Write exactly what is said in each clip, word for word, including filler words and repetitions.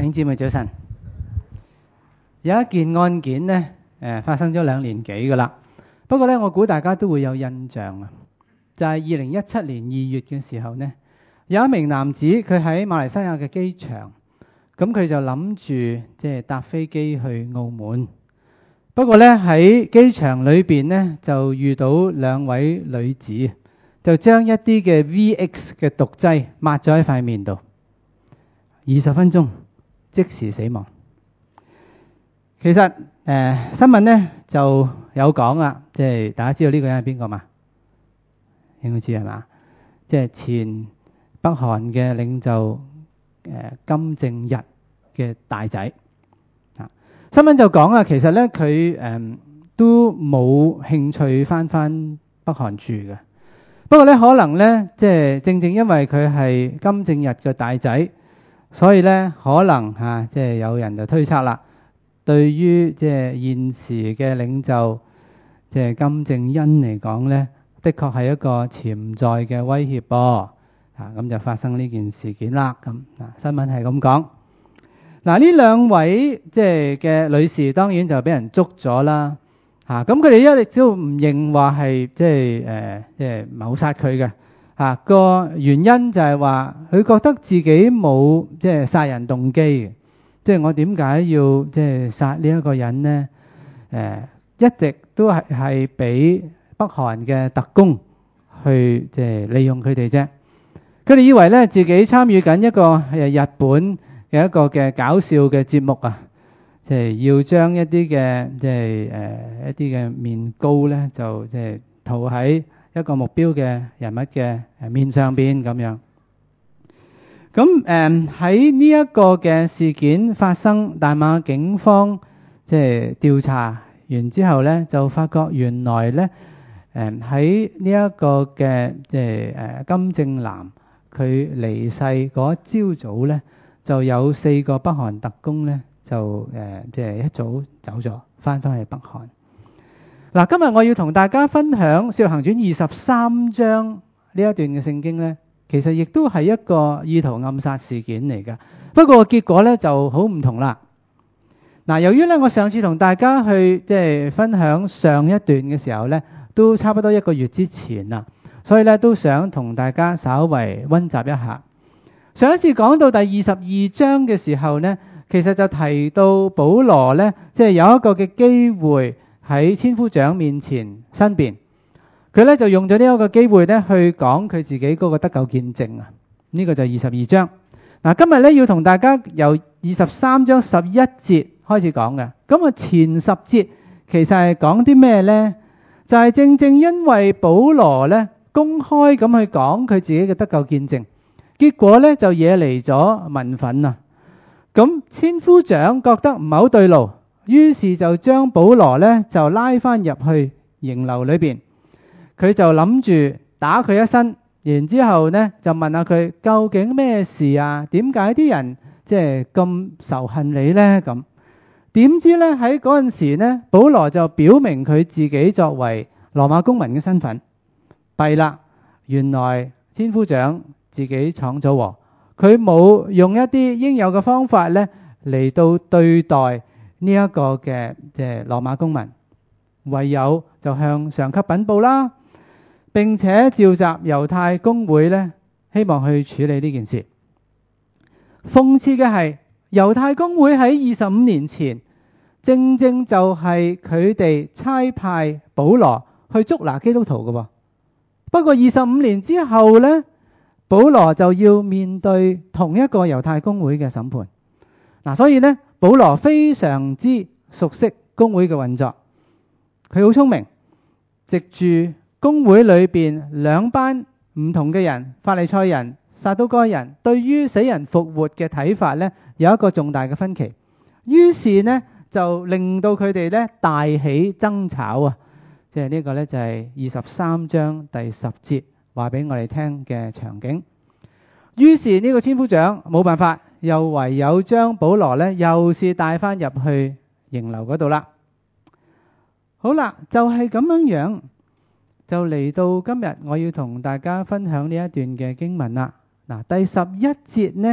弟兄姊妹早晨，有一件案件呢，誒發生咗兩年幾噶啦。不過呢，我估大家都會有印象啊，就係二零一七年二月嘅時候呢，有一名男子佢喺馬來西亞嘅機場，咁佢就諗住即係搭飛機去澳門。不過呢，喺機場裏邊呢，就遇到兩位女子，就將一啲嘅 V X 嘅毒劑抹咗喺塊面度，二十分鐘即時死亡。其實誒、呃、新聞呢就有講啊，即係大家知道呢個人係邊個嘛？應該知係嘛？即係前北韓嘅領袖誒、呃、金正日嘅大仔啊。新聞就講啊，其實呢佢誒都冇興趣翻翻北韓住嘅。不過呢，可能呢即係正正因為佢係金正日嘅大仔，所以咧，可能嚇、啊，即係有人就推測啦。對於即係現時嘅領袖，即係金正恩嚟講咧，的確係一個潛在嘅威脅噃。啊，咁就發生呢件事件啦。咁啊，新聞係咁講。嗱，呢兩位即係嘅女士，當然就俾人捉咗啦。嚇，咁佢哋一直都唔認話係即係誒，即係謀殺佢嘅。啊，個原因就係話佢覺得自己冇即係殺人動機嘅，即係我點解要即係殺呢一個人呢？誒，一直都係係俾北韓嘅特工去即係利用佢哋啫。佢哋以為咧自己參與緊一個誒日本嘅一個嘅搞笑嘅節目啊，即係要將一啲嘅即係誒一啲嘅面膏咧就即係塗喺一個目標嘅人物嘅面上邊咁樣。咁誒喺呢一個嘅事件發生，大馬警方即係調查完之後咧，就發覺原來咧誒喺呢一個嘅即係誒金正男佢離世嗰朝早咧，就有四個北韓特工咧就誒即係一早走咗，翻返去北韓。嗱，今日我要同大家分享《使徒行傳》二十三章呢一段嘅聖經呢，其實亦都係一個意圖暗殺事件嚟㗎。不過結果呢就好唔同啦。嗱，由於呢我上次同大家去即係分享上一段嘅時候呢，都差不多一個月之前啦，所以呢都想同大家稍為溫習一下。上一次講到第二十二章嘅時候呢，其實就提到保羅呢，即係有一個嘅機會喺千夫長面前申辯，佢咧就用咗呢一個機會咧去講佢自己嗰個得救見證啊。呢個就係二十二章。嗱，今日咧要同大家由二十三章十一節開始講嘅。咁啊前十節其實係講啲咩呢？就係正正因為保羅咧公開咁去講佢自己嘅得救見證，結果咧就惹嚟咗民憤啊。咁千夫長覺得唔係好對路，於是就將保羅咧就拉翻入去營樓裏邊，佢就諗住打佢一身，然之後咧就問下佢究竟咩事啊？點解啲人即係咁仇恨你呢？咁點知咧喺嗰陣時咧，保羅就表明佢自己作為羅馬公民嘅身份。弊啦，原來千夫長自己闖咗禍，佢冇用一啲應有嘅方法咧嚟到對待呢一個嘅即係羅馬公民，唯有就向上級稟報啦，並且召集猶太公會咧，希望去處理呢件事。諷刺嘅係，猶太公會喺二十五年前，正正就係佢哋差派保羅去捉拿基督徒嘅。不過二十五年之後咧，保羅就要面對同一個猶太公會嘅審判。嗱，所以咧，保羅非常之熟悉公會嘅運作，佢好聰明，藉住公會裏邊兩班唔同嘅人，法利賽人、撒都該人，對於死人復活嘅睇法呢，有一個重大嘅分歧，於是呢，就令到佢哋呢大起爭吵啊！即係呢個呢，就係二十三章第十節話俾我哋聽嘅場景。於是呢個千夫長冇辦法，又唯有將保羅呢又是帶翻入去營樓嗰度啦。好啦，就係咁樣樣，就嚟到今日我要同大家分享呢一段嘅經文啦。嗱，第十一節呢，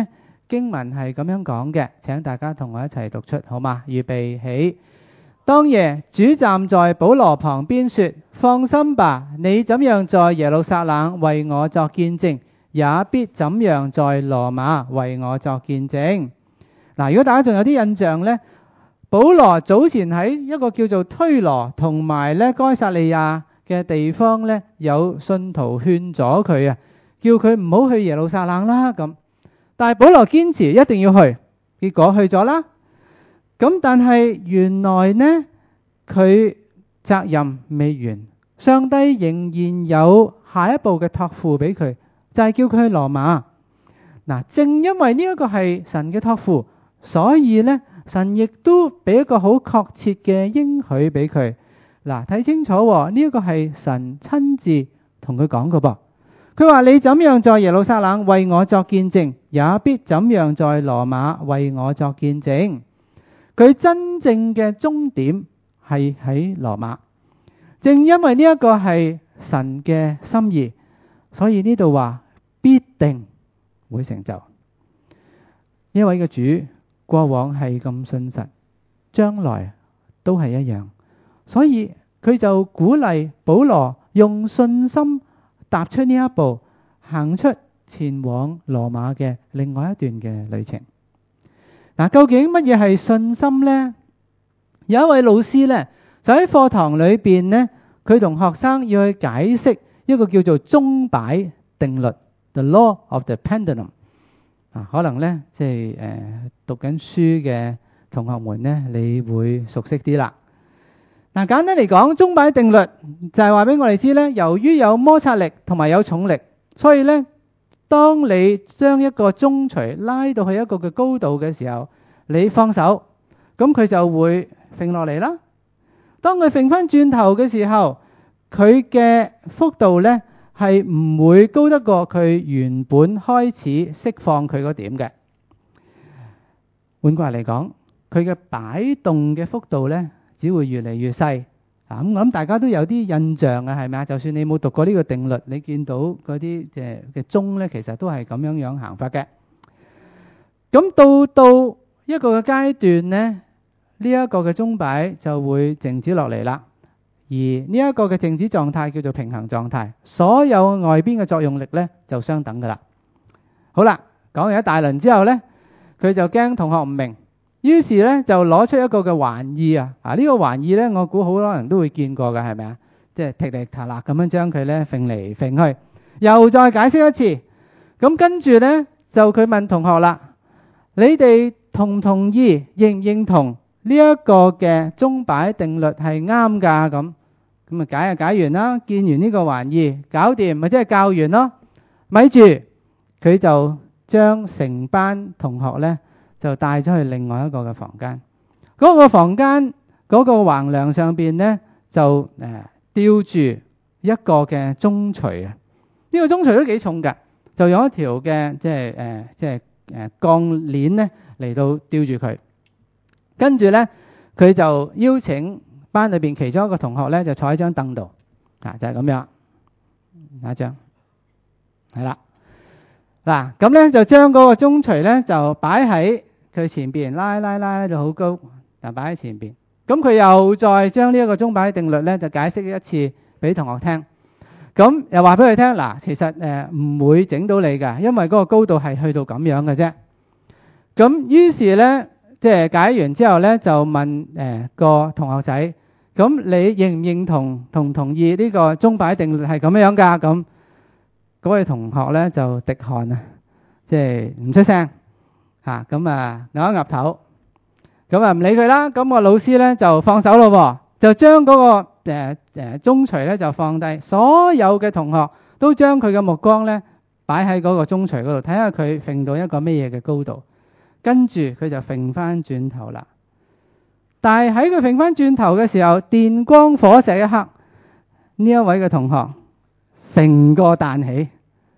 經文係咁樣講嘅，請大家同我一齊讀出，好嗎？預備起。當夜，主站在保羅旁邊說：放心吧，你怎樣在耶路撒冷為我作見證，也必怎樣在羅馬為我作見證。嗱，如果大家仲有啲印象呢，保羅早前喺一個叫做推羅同埋咧該撒利亞嘅地方呢，有信徒勸咗佢啊，叫佢唔好去耶路撒冷啦咁。但係保羅堅持一定要去，結果去咗啦。咁但係原來呢，佢責任未完，上帝仍然有下一步嘅託付俾佢，就係叫佢去羅馬。嗱，正因為呢一個係神嘅託付，所以呢，神亦都俾一個好確切嘅應許俾佢。嗱，睇清楚喎，呢一個係神親自同佢講嘅噃。佢話：你怎樣在耶路撒冷為我作見證，也必怎樣在羅馬為我作見證。佢真正嘅終點係喺羅馬，正因為呢一個係神嘅心意，所以呢度話必定會成就。呢位嘅主過往係咁信實，將來都係一樣，所以佢就鼓勵保羅用信心踏出呢一步，行出前往羅馬嘅另外一段嘅旅程。嗱，究竟乜嘢係信心呢？有一位老師呢，就喺課堂裏邊呢，佢同學生要去解釋一個叫做鐘擺定律 The Law of the Pendulum。啊，可能呢，即係誒讀緊書嘅同學們呢，你會熟悉啲啦。嗱，簡單嚟講，鐘擺定律就係話俾我哋知呢，由於有摩擦力同埋有重力，所以呢，當你將一個鐘錘拉到去一個嘅高度嘅時候，你放手，咁佢就會揈落嚟啦。當佢揈翻轉頭嘅時候，佢嘅幅度呢係唔會高得過佢原本開始釋放佢個點嘅。換句話嚟講，佢嘅擺動嘅幅度呢只會越嚟越細。啊，咁我諗大家都有啲印象啊，係咪啊？就算你冇讀過呢個定律，你見到嗰啲即係嘅鐘呢，其實都係咁樣樣行法嘅。咁到到一個嘅階段呢，呢一個嘅鐘擺就會靜止落嚟啦。而呢一個嘅靜止狀態叫做平衡狀態，所有外邊嘅作用力呢就相等噶啦。好啦，講完一大輪之後呢，佢就驚同學唔明，於是呢就攞出一個嘅玩意啊！啊，呢個玩意呢，我估好多人都會見過嘅，係咪啊？即係踢踢踏啦咁樣將佢呢揈嚟揈去，又再解釋一次。咁跟住呢，就佢問同學啦：你哋同唔同意、認唔認同呢一個嘅鐘擺定律係啱㗎？咁咁啊解啊解完啦，見完呢個玩意搞掂，咪即係教完咯。咪住，佢就將成班同學呢就帶咗去另外一個嘅房間。嗰個房間嗰個橫梁上邊呢就誒吊住一個嘅鐘錘啊！呢個鐘錘都幾重㗎，就用一條嘅即係誒即係誒鋼鏈呢嚟到吊住佢。跟住呢，佢就邀請班裏邊其中一個同學呢，就坐喺張凳度，啊，就係咁樣，下一張，係啦，嗱，咁呢就將嗰個鐘錘呢，就擺喺佢前邊，拉拉拉就好高，就擺喺前邊。咁佢又再將呢一個鐘擺定律呢，就解釋一次俾同學聽。咁又話俾佢聽，嗱，其實誒唔會整到你㗎，因為嗰個高度係去到咁樣嘅啫。咁於是呢，即係解完之後呢，就問誒個同學仔：咁你認唔認同同唔同意呢個鐘擺定律係咁樣㗎？咁嗰位同學呢就滴汗啊，即係唔出聲嚇，咁啊咬一岌頭，咁啊唔理佢啦。咁個老師呢就放手咯，就將嗰個誒誒鐘錘呢就放低，所有嘅同學都將佢嘅目光呢擺喺嗰個鐘錘嗰度，睇下佢揈到一個咩嘢嘅高度。跟住佢就揈翻轉頭啦，但係喺佢揈翻轉頭嘅時候，電光火石一刻，呢一位嘅同學成個彈起，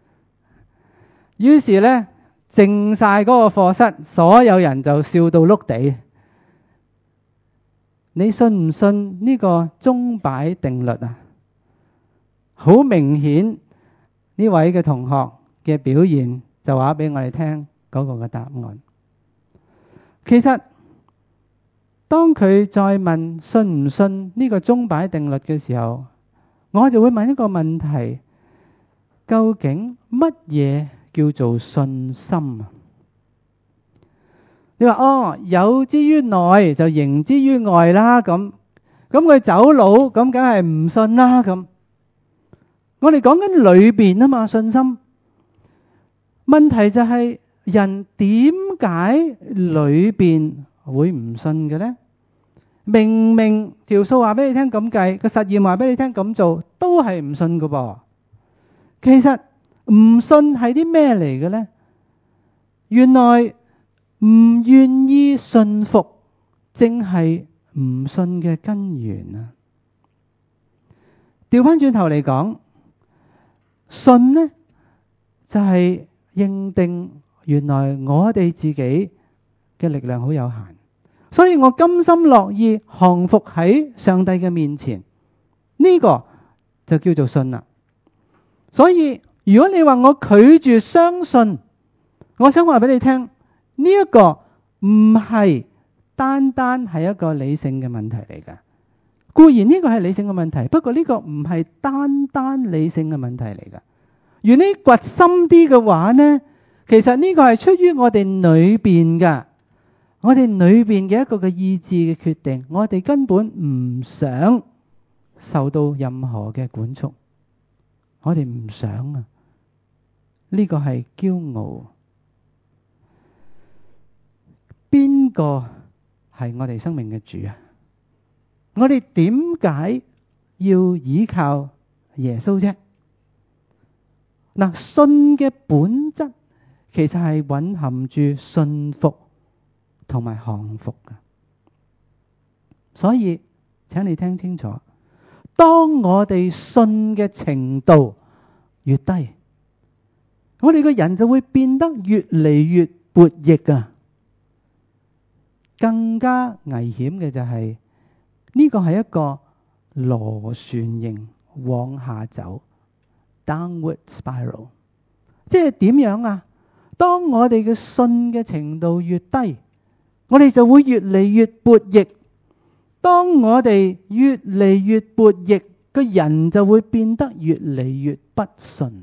於是呢，靜晒嗰個課室，所有人就笑到碌地。你信唔信呢個鐘擺定律啊？好明顯呢位嘅同學嘅表現就話俾我哋聽， 嗰個嘅答案。其實當佢再問信唔信呢個鐘擺定律嘅時候，我就會問一個問題：究竟乜嘢叫做信心啊？你話哦，有之於內就形之於外啦，咁咁佢走佬，咁梗係唔信啦。咁我哋講緊裏邊啊嘛，信心。問題就係人點解裏邊會唔信嘅呢？明明條數話俾你聽咁計，個實驗話俾你聽咁做，都係唔信㗎噃。其實唔信係啲咩嚟嘅呢？原來唔願意信服，正係唔信嘅根源啊！調翻轉頭嚟講，信呢就係認定原來我哋自己嘅力量好有限，所以我甘心樂意降服喺上帝嘅面前，呢個就叫做信啦。所以如果你話我拒絕相信，我想話俾你聽，呢一個唔係單單係一個理性嘅問題嚟㗎。固然呢個係理性嘅問題，不過呢個唔係單單理性嘅問題嚟㗎。如果你掘深啲嘅話呢，其實呢個係出於我哋裏邊㗎，我哋裏邊嘅一個嘅意志嘅決定，我哋根本唔想受到任何嘅管束，我哋唔想啊，呢個係驕傲。邊個係我哋生命嘅主啊？我哋點解要依靠耶穌啫？嗱，信嘅本質其實係蘊含住信服同埋降服嘅。所以請你聽清楚，當我哋信嘅程度越低，我哋個人就會變得越嚟越悖逆啊！更加危險嘅就係呢個係一個螺旋形往下走 downward spiral， 即係點樣啊？當我哋嘅信嘅程度越低，我哋就會越嚟越悖逆。當我哋越嚟越悖逆，個人就會變得越嚟越不信。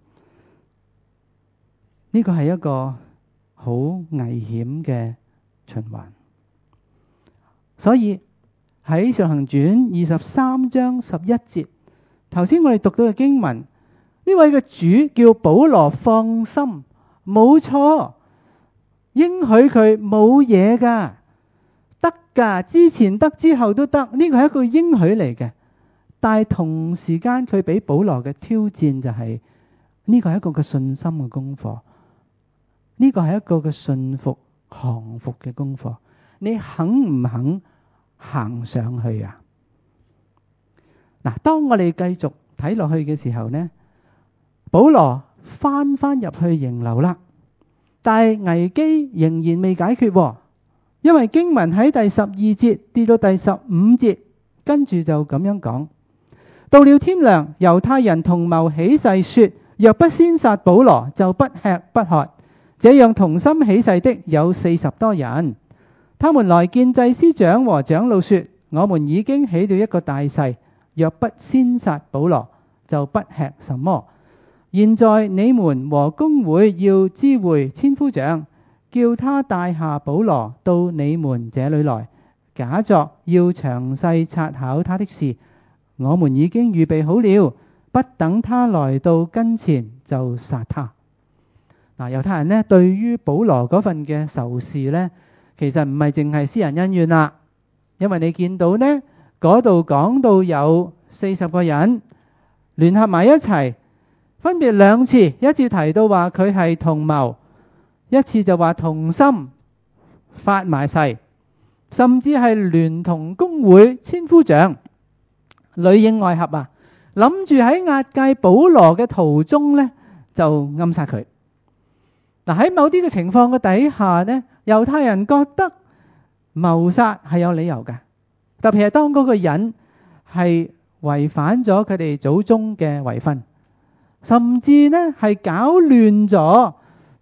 呢個係一個好危險嘅循環。所以喺《使徒行傳》二十三章十一節，頭先我哋讀到嘅經文，呢位嘅主叫保羅放心，冇錯，應許佢冇嘢噶，得噶，之前得之後都得，呢個係一個應許嚟嘅。但係同時間佢俾保羅嘅挑戰就係，呢個係一個嘅信心嘅功課，呢個係一個嘅信服降服嘅功課。你肯唔肯行上去啊？嗱，當我哋繼續睇落去嘅時候呢，保羅翻翻入去營樓啦，但係危機仍然未解決，因為經文喺第十二節跌到第十五節，跟住就咁樣講：到了天亮，猶太人同謀起誓說，若不先殺保羅，就不吃不喝。這樣同心起誓的有四十多人。他們來見祭司長和長老說，我們已經起了一個大誓，若不先殺保羅，就不吃什麼。現在你們和公會要知會千夫長，叫他帶下保羅到你們這裏來，假作要詳細察考他的事。我們已經預備好了，不等他來到跟前就殺他。嗱，猶太人呢，對於保羅嗰份嘅仇視呢，其實唔係淨係私人恩怨啦，因為你見到呢嗰度講到有四十個人聯合埋一齊，分別兩次，一次提到話佢係同謀，一次就話同心發埋誓，甚至係聯同公會千夫長，裏應外合啊，諗住喺押解保羅嘅途中呢就暗殺佢。嗱，喺某啲嘅情況嘅底下呢，猶太人覺得謀殺係有理由嘅，特別係當嗰個人係違反咗佢哋祖宗嘅遺訓，甚至呢係搞亂咗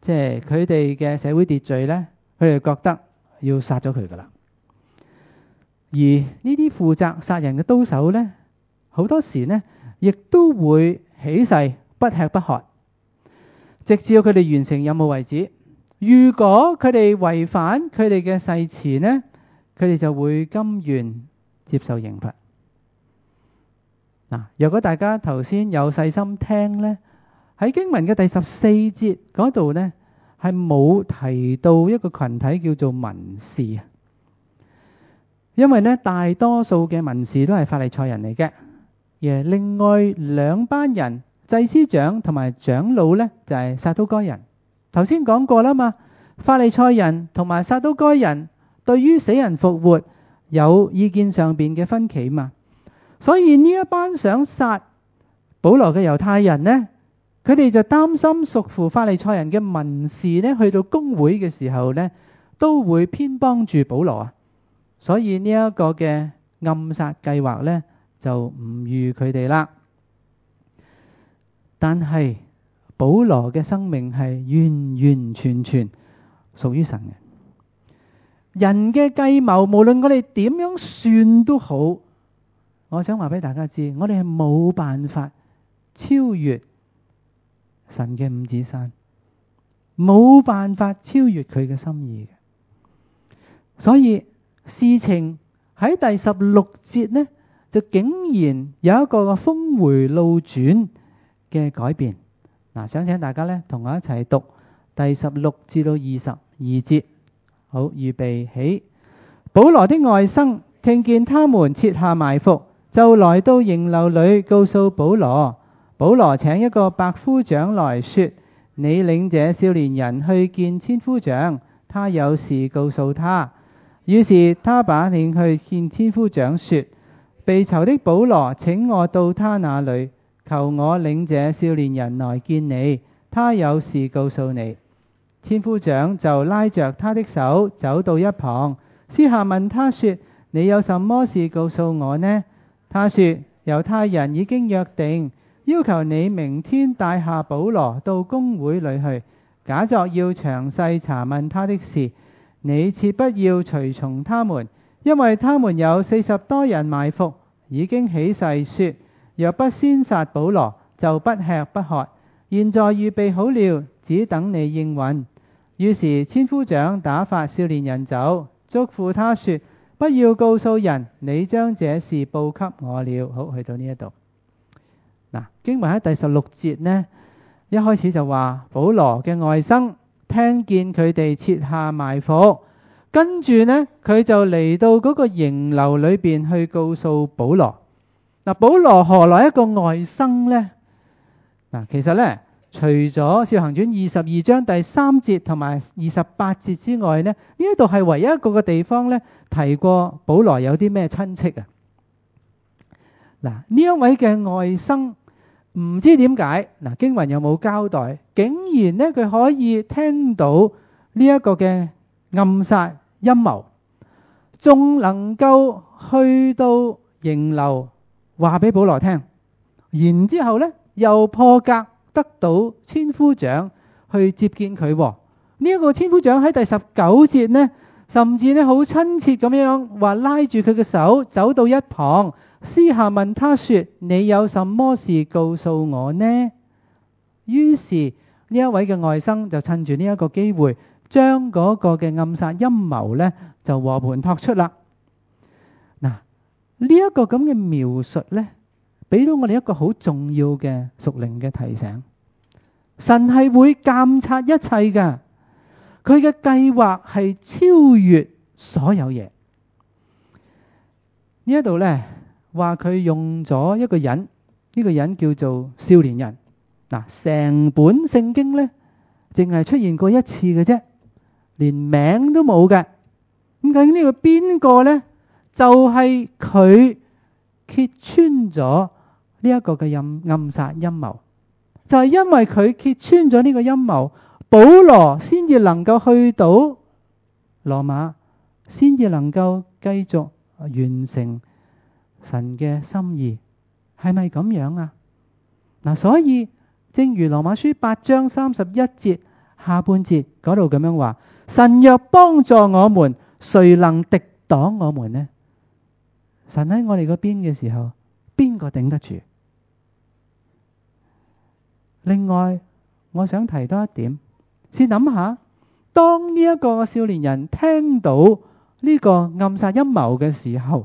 即係佢哋嘅社會秩序呢，佢哋覺得要殺咗佢噶啦。而呢啲負責殺人嘅刀手呢，好多時呢亦都會起誓不吃不喝，直至佢哋完成任務為止。如果佢哋違反佢哋嘅誓詞呢，佢哋就會甘願接受刑罰。嗱，若果大家頭先有細心聽呢，喺經文嘅第十四節嗰度呢，係冇提到一個群體叫做文士啊。因為呢，大多數嘅文士都係法利賽人嚟嘅，而另外兩班人，祭司長同埋長老呢，就係撒都該人。頭先講過啦嘛，法利賽人同埋撒都該人對於死人復活有意見上邊嘅分歧嘛，所以呢一班想殺保羅嘅猶太人呢，佢哋就擔心屬乎法利賽人嘅文士呢，去到公會嘅時候呢，都會偏幫住保羅啊。所以呢一個嘅暗殺計劃呢，就唔預佢哋啦。但係保羅嘅生命係完完全全屬於神嘅。人嘅計謀，無論我哋點樣算都好，我想話俾大家知，我哋係冇辦法超越神嘅五指山，冇辦法超越佢嘅心意嘅。所以事情喺第十六節呢，就竟然有一個峰回路轉嘅改變。嗱，想請大家呢同我一齊讀第十六至到二十二節。好，預備起。保羅的外甥聽見他們設下埋伏，就來到營樓裏告訴保羅。保羅請一個百夫長來說：你領這少年人去見千夫長，他有事告訴他。於是他把領去見千夫長，說：被囚的保羅請我到他那裏，求我領這少年人來見你，他有事告訴你。千夫長就拉着他的手走到一旁，私下問他說：你有什麼事告訴我呢？他說：猶太人已經約定，要求你明天帶下保羅到公會裏去，假作要詳細查問他的事。你切不要隨從他們，因為他們有四十多人埋伏，已經起誓說：若不先殺保羅，就不吃不喝。現在預備好了，只等你應允。於是千夫長打發少年人走，囑咐他說：不要告訴人，你將這事報給我了。好，去到呢一度。嗱，經文喺第十六節呢，一開始就話保羅嘅外甥聽見佢哋設下埋伏，跟住呢佢就嚟到嗰個營樓裏邊去告訴保羅。嗱，保羅何來一個外甥呢？嗱，其實呢，除咗《使徒行傳》二十二章第三節同埋二十八節之外呢，呢一度係唯一一個嘅地方呢，提過保羅有啲咩親戚啊。嗱，呢一位嘅外甥唔知點解，嗱，經文有冇交代，竟然呢佢可以聽到呢一個嘅暗殺陰謀，仲能夠去到營樓話俾保羅聽，然之後呢又破格得到千夫長去接見佢。呢、這、一個千夫長喺第十九節呢，甚至呢好親切咁樣話拉住佢嘅手走到一旁，私下問他說：你有什麼事告訴我呢？於是呢一位嘅外甥就趁住呢一個機會，將嗰個嘅暗殺陰謀呢就和盤托出啦。嗱，呢一個咁嘅描述呢，俾到我哋一個好重要嘅屬靈嘅提醒。神係會監察一切㗎，佢嘅計劃係超越所有嘢。呢一度呢話佢用咗一個人，呢、這個人叫做少年人。嗱，成本聖經呢淨係出現過一次嘅啫，連名都冇嘅。咁究竟呢個邊個呢？就係、是、佢揭穿咗呢一個嘅暗暗殺陰謀，就係、是、因為佢揭穿咗呢個陰謀，保羅先至能夠去到羅馬，先至能夠繼續完成神嘅心意。係咪咁樣啊？嗱，所以正如羅馬書八章三十一節下半節嗰度咁樣話：神若幫助我們，誰能敵擋我們呢？神喺我哋嗰邊嘅時候，邊個頂得住？另外，我想提多一點，先諗下，當呢一個少年人聽到呢個暗殺陰謀嘅時候，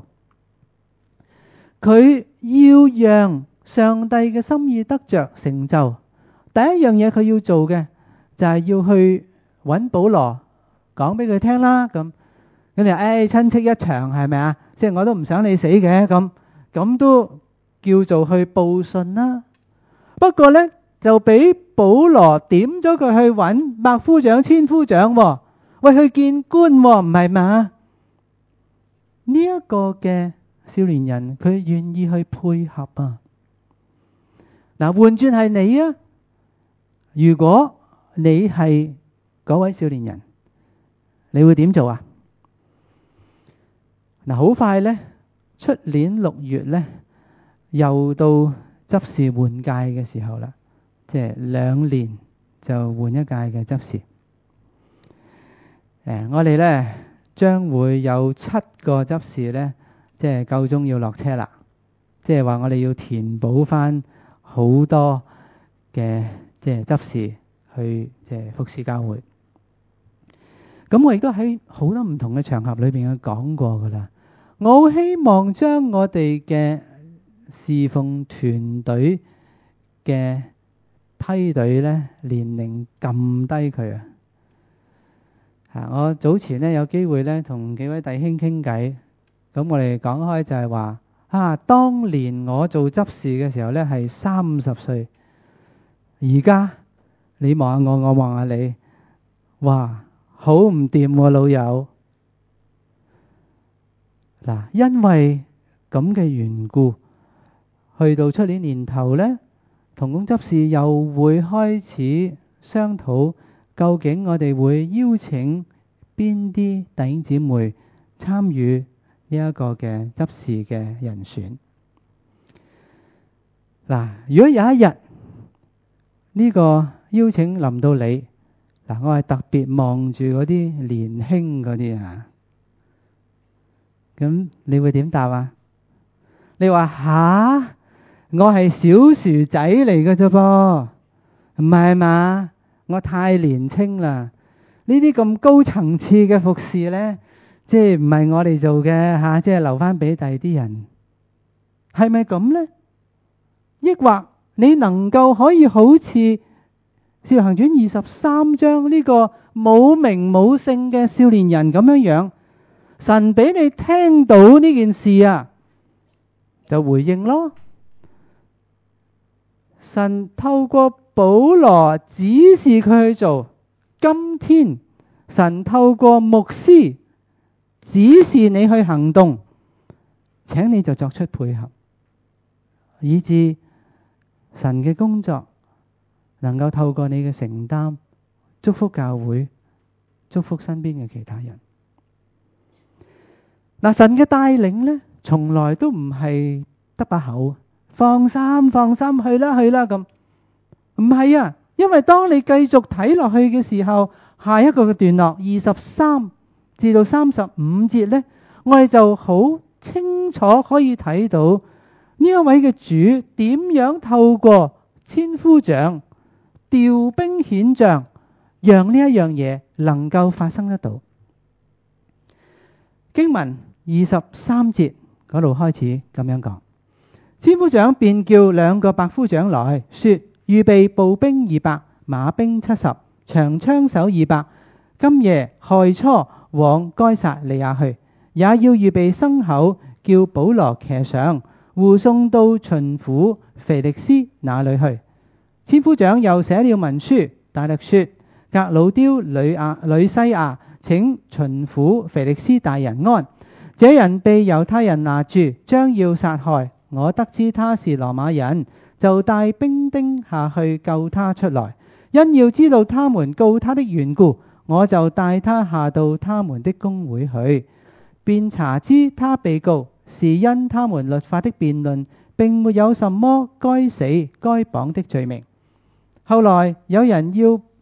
佢要讓上帝嘅心意得着成就，第一樣嘢佢要做嘅就係要去揾保羅講俾佢聽啦。咁咁你話誒親戚一場係咪啊？即係我都唔想你死嘅，咁咁都叫做去報信啦。不過呢，就俾保羅點咗佢去揾百夫長、千夫長，喂，去見官，唔係嘛？呢一個嘅少年人，佢願意去配合啊。嗱，換轉係你啊，如果你係嗰位少年人，你會點做啊？嗱，好快呢，出年六月呢，又到執事換屆嘅時候啦，即係兩年就換一屆嘅執事。誒，我哋呢將會有七個執事呢，即係夠鐘要落車啦。即係話我哋要填補翻好多嘅即係執事去即係服侍教會。咁我亦都喺好多唔同嘅場合裏邊去講過噶啦。我好希望將我哋嘅侍奉團隊嘅梯隊呢年齡撳低佢啊！啊，我早前呢有機會呢同幾位弟兄傾偈，咁我哋講開就係話啊，當年我做執事嘅時候呢係三十歲，而家你望下我，我望下你，哇，好唔掂喎老友！嗱，因為咁嘅緣故，去到出年年頭呢，同工執事又會開始商討，究竟我哋會邀請邊啲弟兄姊妹參與呢一個嘅執事嘅人選。嗱，如果有一日呢個邀請臨到你，嗱，我係特別望住嗰啲年輕嗰啲啊，咁你會點答啊？你話吓，我係小薯仔嚟嘅啫噃，唔係嘛？我太年輕啦，呢啲咁高層次嘅服侍呢，即係唔係我哋做嘅吓，即係留翻俾第二啲人，係咪咁呢？抑或你能夠可以好似《使徒行傳》二十三章呢個冇名冇姓嘅少年人咁樣樣，神俾你聽到呢件事啊，就回應咯。神透過保羅指示佢去做，今天神透過牧師指示你去行動，請你就作出配合，以致神嘅工作能夠透過你嘅承擔，祝福教會，祝福身邊嘅其他人。嗱，神嘅帶領呢，從來都唔係得把口，放心放心去啦去啦咁，唔係啊，因為當你繼續睇落去嘅時候，下一個嘅段落二十三至到三十五節呢，我哋就好清楚可以睇到呢一位嘅主點樣透過千夫長調兵遣將，讓呢一樣嘢能夠發生得到。經文二十三節嗰度開始咁樣講，千夫長便叫兩個百夫長來說，預備步兵二百，馬兵七十，長槍手二百，今夜亥初往該撒利亞去，也要預備牲口，叫保羅騎上，護送到巡撫腓力斯那裏去。千夫長又寫了文書，大力說：革老丟呂亞呂西亞，請巡撫腓力斯大人安。這人被猶太人拿住，將要殺害。我得知他是羅馬人，就帶兵丁下去救他出來。因要知道他們告他的緣故，我就帶他下到他們的公會去，便查知他被告是因他們律法的辯論，並沒有什麼該死該綁的罪名。後來有人要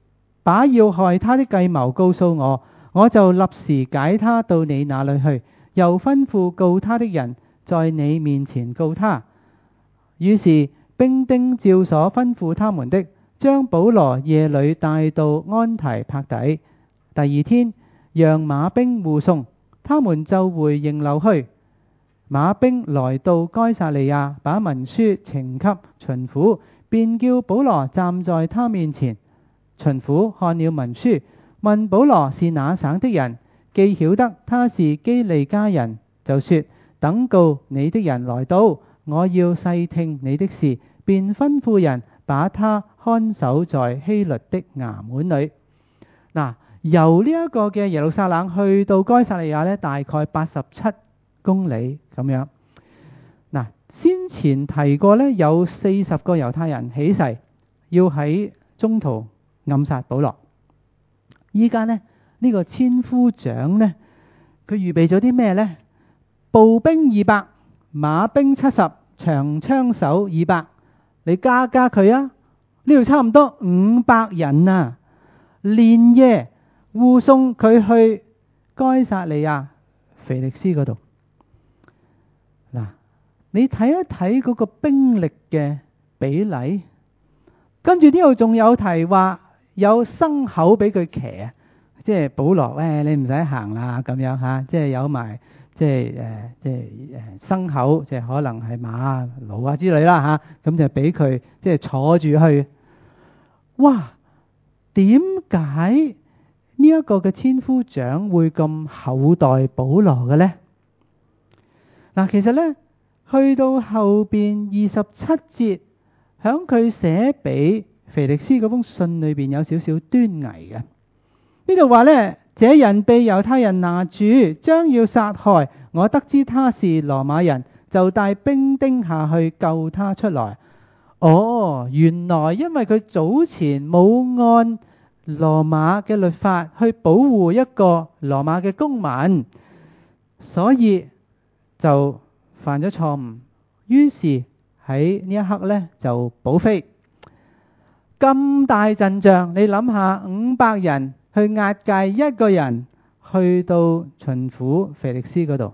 把要害他的計謀告訴我，我就立時解他到你那裏去，又吩咐告他的人在你面前告他。於是兵丁照所吩咐他們的，將保羅夜裏帶到安提帕底。第二天，讓馬兵護送，他們就回營樓去。馬兵來到該撒利亞，把文書呈給巡撫，便叫保羅站在他面前。巡撫看了文書，問保羅是哪省的人，既曉得他是基利家人，就說：等告你的人來到，我要細聽你的事，便吩咐人把他看守在希律的衙門裏。嗱，由呢一個嘅耶路撒冷去到該撒利亞呢，大概八十七公里咁樣。嗱，先前提過呢，有四十個猶太人起誓要喺中途暗殺保羅。依家呢，呢、呢個千夫長呢，佢預備咗啲咩呢？步兵二百，馬兵七十，長槍手二百，你加加佢啊！呢度差唔多五百人啊，連夜護送佢去該撒利亞腓力斯嗰度。嗱，你睇一睇嗰個兵力嘅比例，跟住呢度仲有提話有牲口俾佢騎啊，即係保羅，喂，你唔使行啦咁樣吓，即係有埋即係誒即係誒牲口，即係可能係馬驢啊之類啦吓，咁就俾佢即係坐住去。哇！點解呢一個嘅千夫長會咁厚待保羅嘅呢？嗱，其實呢，去到後邊二十七節，響佢寫俾腓力斯嗰封信裏邊有少少端倪嘅。呢度話呢，這人被猶太人拿住，將要殺害。我得知他是羅馬人，就帶兵丁下去救他出來。哦，原來因為佢早前冇按羅馬嘅律法去保護一個羅馬嘅公民，所以就犯咗錯誤。於是喺呢一刻呢，就保飛。咁大陣仗，你諗下，五百人去押解一個人去到巡撫腓力斯嗰度，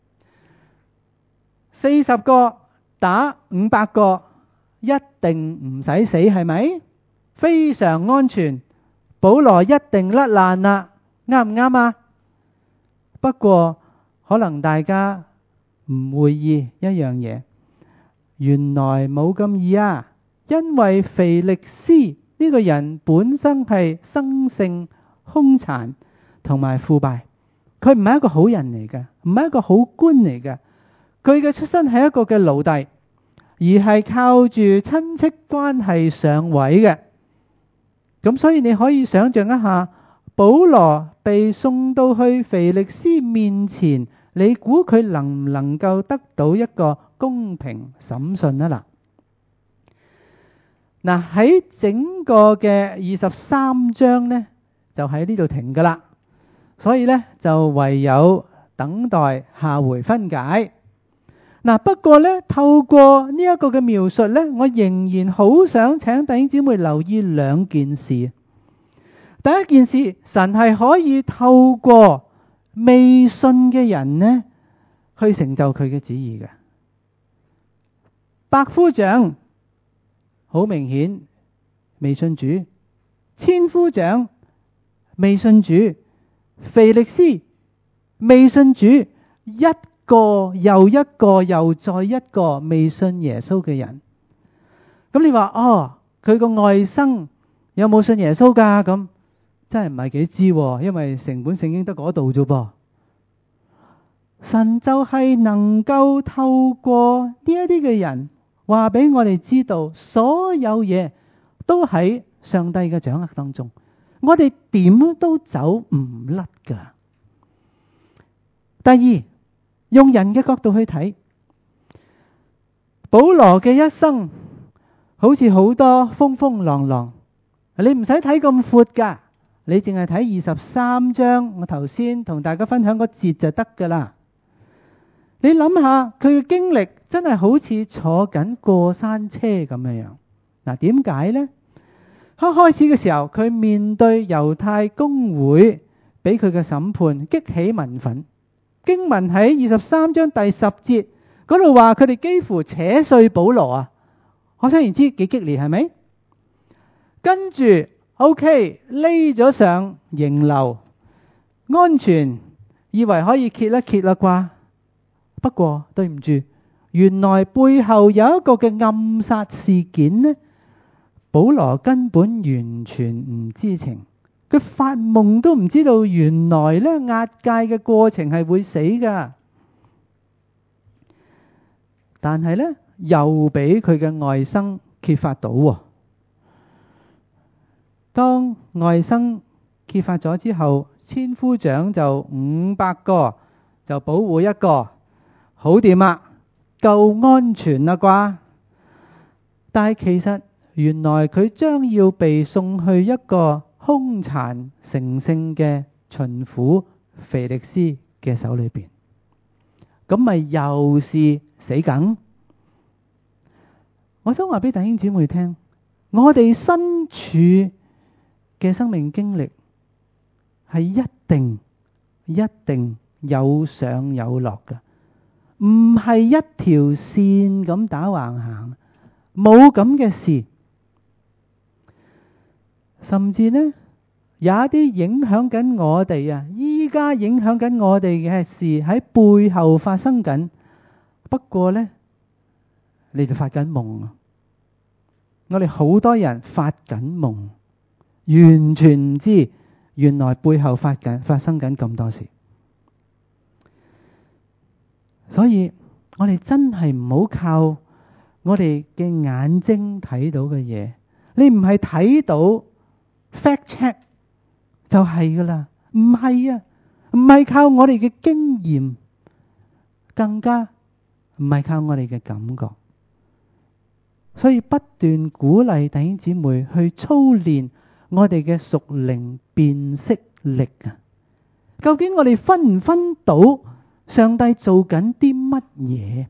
四十個打五百個，一定唔使死，係咪？非常安全，保羅一定甩爛啦，啱唔啱啊？不過可能大家唔會意一樣嘢，原來冇咁易啊！因為腓力斯呢個人本身係生性兇殘同埋腐敗，佢唔係一個好人嚟嘅，唔係一個好官嚟嘅，佢嘅出身係一個嘅奴隸，而係靠住親戚關係上位嘅。咁所以你可以想象一下，保羅被送到去腓力斯面前，你估佢能唔能夠得到一個公平審訊啊？嗱，嗱喺整個嘅二十三章呢，就喺呢度停噶啦，所以呢，就唯有等待下回分解。嗱，不過呢，透過呢一個嘅描述呢，我仍然好想請弟兄姊妹留意兩件事。第一件事，神係可以透過未信嘅人呢，去成就佢嘅旨意嘅。百夫長好明顯未信主，千夫長未信主，腓力斯未信主，一個又一個又再一個未信耶穌嘅人。咁你話哦，佢個外甥有冇信耶穌噶？咁真係唔係幾知，因為成本聖經得嗰度啫噃。神就係能夠透過呢一啲嘅人話俾我哋知道，所有嘢都喺上帝嘅掌握當中，我哋點都走唔甩噶。第二，用人嘅角度去睇，保羅嘅一生好似好多風風浪浪，你唔使睇咁闊噶，你淨係睇二十三章，我頭先同大家分享個節就得噶啦。你諗下佢嘅經歷真係好似坐緊過山車咁樣樣。嗱，點解呢？ 一開始嘅時候，佢面對猶太公會俾佢嘅審判，激起民憤。經文喺二十三章第十節嗰度話，佢哋幾乎扯碎保羅啊！可想而知幾激烈，係咪？跟住 OK 匿咗上營樓，安全，以為可以揭一揭啦啩。不過對唔住，原來背後有一個嘅暗殺事件呢。保羅根本完全唔知情，佢發夢都唔知道原來咧押解嘅過程係會死噶。但係咧又俾佢嘅外甥揭發到。當外甥揭發咗之後，千夫長就五百個就保護一個，好掂啊，夠安全啦啩。但係其實原來佢將要被送去一個兇殘成性嘅巡撫腓力斯嘅手裏邊，咁咪又是死梗。我想話俾弟兄姊妹聽，我哋身處嘅生命經歷係一定一定有上有落㗎，唔係一條線咁打橫行，冇咁嘅事。甚至呢，有一啲影響緊我哋啊，依家影響緊我哋嘅事喺背後發生緊。不過呢，你哋發緊夢啊！我哋好多人發緊夢，完全唔知原來背後發緊發生緊咁多事。所以我哋真係唔好靠我哋嘅眼睛睇到嘅嘢，你唔係睇到fact check 就係噶啦，唔係啊，唔係靠我哋嘅經驗，更加唔係靠我哋嘅感覺。所以不斷鼓勵弟兄姊妹去操練我哋嘅屬靈辨識力啊！究竟我哋分唔分到上帝做緊啲乜嘢？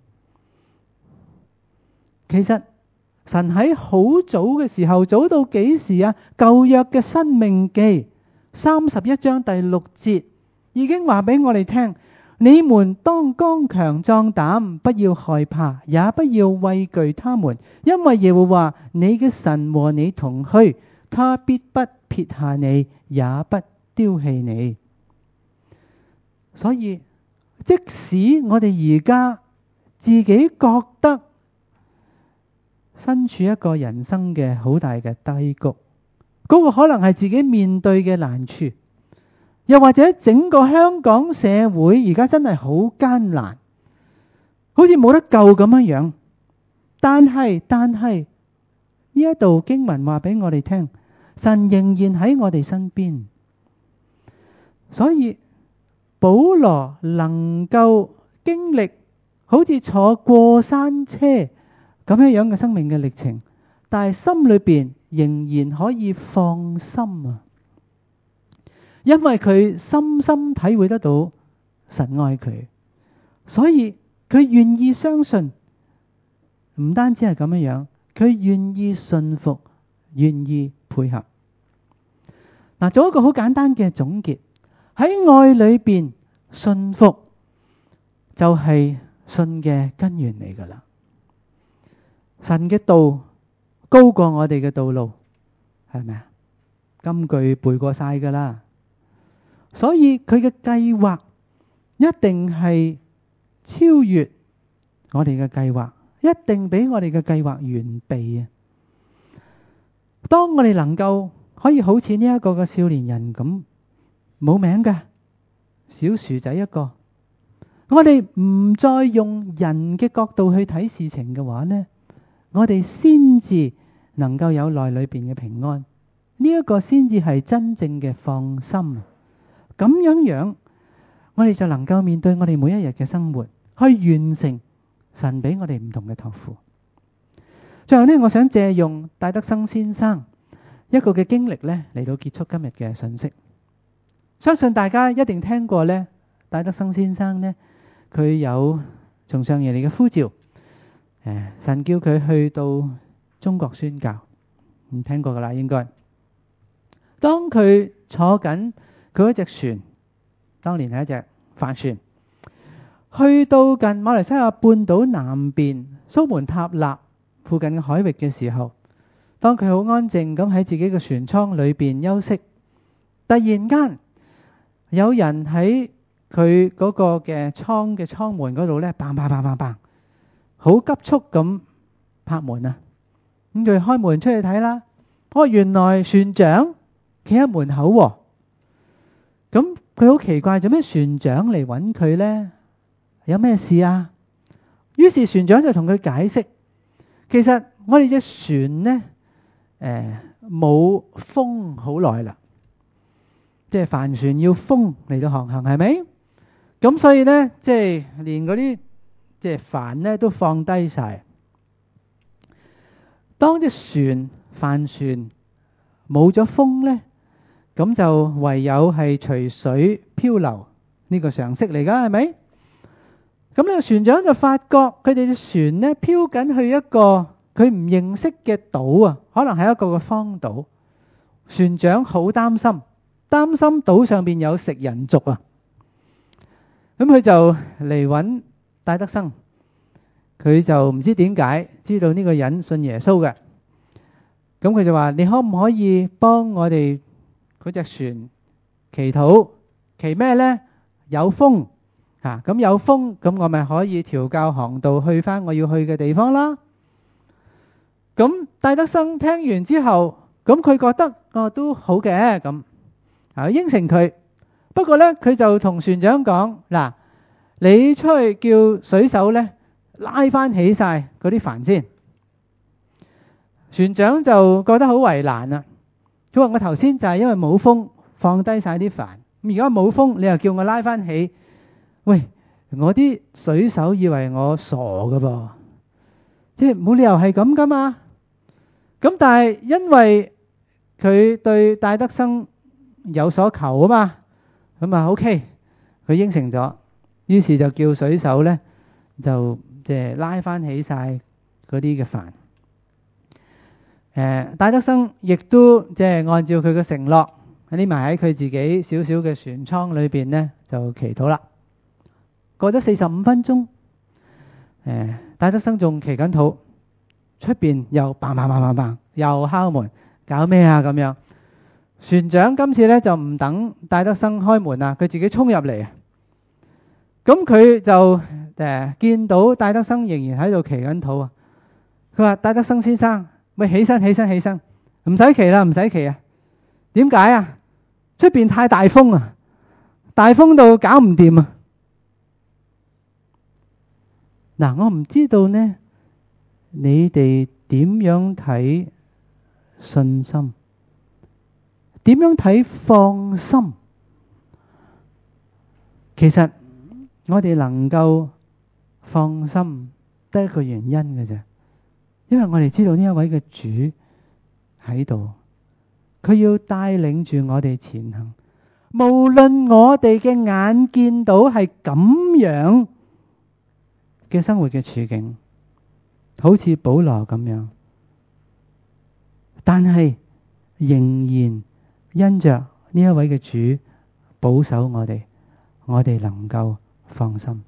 其實神喺好早嘅時候，早到幾時啊？舊約嘅申命記三十一章第六節已經話俾我哋聽，你們當剛強壯膽，不要害怕，也不要畏懼他們，因為耶和華你嘅神和你同去，他必不撇下你，也不丟棄你。所以即使我哋而家自己覺得身處一個人生嘅好大嘅低谷，嗰個可能係自己面對嘅難處，又或者整個香港社會而家真係好艱難，好似冇得救咁樣樣。但係但係呢一度經文話俾我哋聽，神仍然喺我哋身邊。所以保羅能夠經歷好似坐過山車咁樣樣嘅生命嘅歷程，但係心裏邊仍然可以放心啊，因為佢深深體會得到神愛佢，所以佢願意相信。唔單止係咁樣樣，佢願意信服，願意配合。嗱，做一個好簡單嘅總結，喺愛裏邊信服就係信嘅根源嚟噶啦。神嘅道高過我哋嘅道路，係咪啊？金句背過晒噶啦，所以佢嘅計劃一定係超越我哋嘅計劃，一定比我哋嘅計劃完備啊！當我哋能夠可以好似呢一個嘅少年人咁冇名嘅小薯仔一個，我哋唔再用人嘅角度去睇事情嘅話呢，我哋先至能夠有內裏邊嘅平安，呢一個先至係真正嘅放心。咁樣樣，我哋就能夠面對我哋每一日嘅生活，去完成神俾我哋唔同嘅託付。最後呢，我想借用戴德生先生一個嘅經歷呢嚟到結束今日嘅信息。相信大家一定聽過呢，戴德生先生呢，佢有從上而嚟嘅呼召，誒，神叫佢去到中國宣教，唔聽過噶啦應該。 當佢坐緊佢嗰隻船，當年係一隻帆船，去到近馬來西亞半島南邊蘇門答臘附近嘅海域嘅時候，當佢好安靜咁喺自己嘅船艙裏邊休息，突然間有人喺佢嗰個嘅艙嘅艙門嗰度咧，bang bang bang bang bang，好急速咁拍門啊！咁佢開門出去睇啦，哦，原來船長企喺門口喎。咁佢好奇怪，做咩船長嚟揾佢呢？有咩事啊？於是船長就同佢解釋，其實我哋隻船呢，誒冇風好耐啦，即係帆船要風嚟到航行，係咪？咁所以呢，即係連嗰啲即係帆呢都放低晒。當隻船帆船冇咗風呢，咁就唯有係隨水漂流，呢個常識嚟噶，係咪？咁呢個船長就發覺佢哋隻船呢漂緊去一個佢唔認識嘅島啊，可能係一個個荒島。船長好擔心，擔心島上邊有食人族啊。咁佢就嚟揾戴德生，佢就唔知點解知道呢個人信耶穌嘅。咁佢就話：你可唔可以幫我哋嗰隻船祈禱？祈咩呢？有風啊！咁有風，咁我咪可以調校航道去返我要去嘅地方啦。咁戴德生聽完之後，咁佢覺得哦都好嘅，咁啊應承佢。不過呢，佢就同船長講：嗱，你出去叫水手呢拉返起晒嗰啲帆先。船長就覺得好為難啊！佢話：我頭先就係因為冇風放低晒啲帆，而家冇風，你又叫我拉返起，喂，我啲水手以為我傻㗎噃，即係冇理由係咁㗎嘛。咁但係因為佢對戴德生有所求啊嘛，咁啊 OK，佢應承咗，於是就叫水手呢就即係拉返起晒嗰啲嘅帆。誒，戴德生亦都即係按照佢嘅承諾，匿埋喺佢自己少少嘅船艙裏邊呢，就祈禱啦。過咗四十五分鐘，誒，戴德生仲祈緊禱，出邊又嘭嘭嘭嘭嘭，又敲門，搞咩啊咁樣？船長今次呢就唔等戴德生開門啊，佢自己衝入嚟啊。咁佢就誒見到戴德生仍然喺度祈緊禱啊。佢話：戴德生先生，喂，起身起身起身，唔使祈啦，唔使祈啊！點解啊？出邊太大風啊，大風到搞唔掂啊！嗱，我唔知道呢，你哋點樣睇信心？點樣睇放心？其實我哋能夠放心得一個原因嘅啫。因為我哋知道呢一位嘅主喺度，佢要帶領住我哋前行。無論我哋嘅眼見到係咁樣嘅生活嘅處境，好似保羅咁樣，但係仍然因着呢一位嘅主保守我哋，我哋能夠放心。